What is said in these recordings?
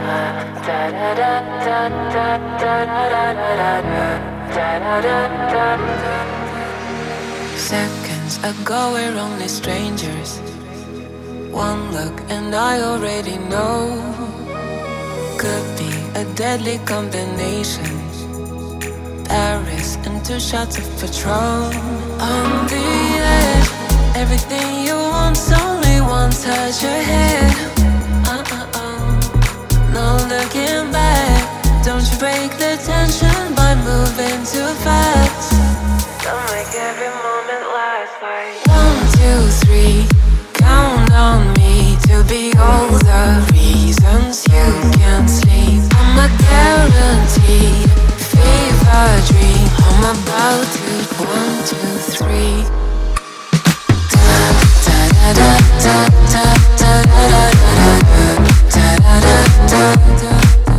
Seconds ago we're only strangers. One look and I already know. Could be a deadly combination. Paris and 2 shots of Patron. On the edge, everything you want's only one touch ahead. No looking back. Don't you break the tension by moving too fast. Don't make every moment last like 1, 2, 3. Count on me to be all the reasons you can't sleep. I'm a guaranteed fever dream. I'm about to 1, 2, 3. Da da da da da da da da da da da da.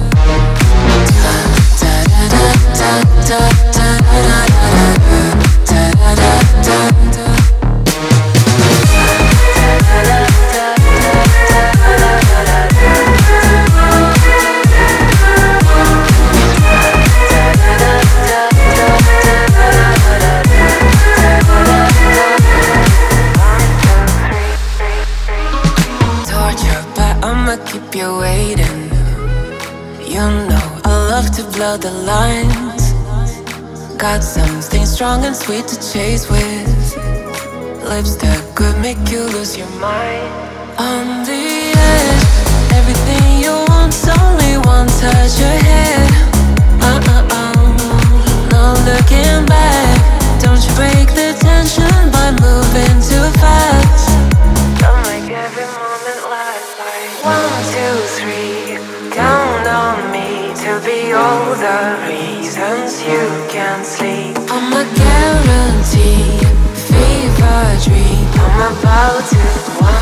Keep you waiting. You know I love to blur the lines. Got something strong and sweet to chase with. Lips that could make you lose your mind. On the edge, everything you want's only one touch ahead. No looking back. Don't you break the tension by moving too fast. Don't make every moment last like 1, 2, 3. Count on me to be all the reasons you can't sleep. I'm a guaranteed fever dream. I'm about to